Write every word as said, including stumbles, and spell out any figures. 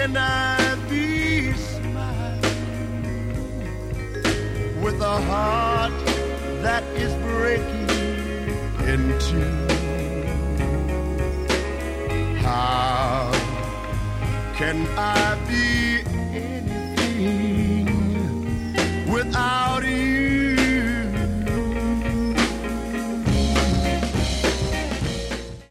can I be smiling with a heart that is breaking in two? How can I be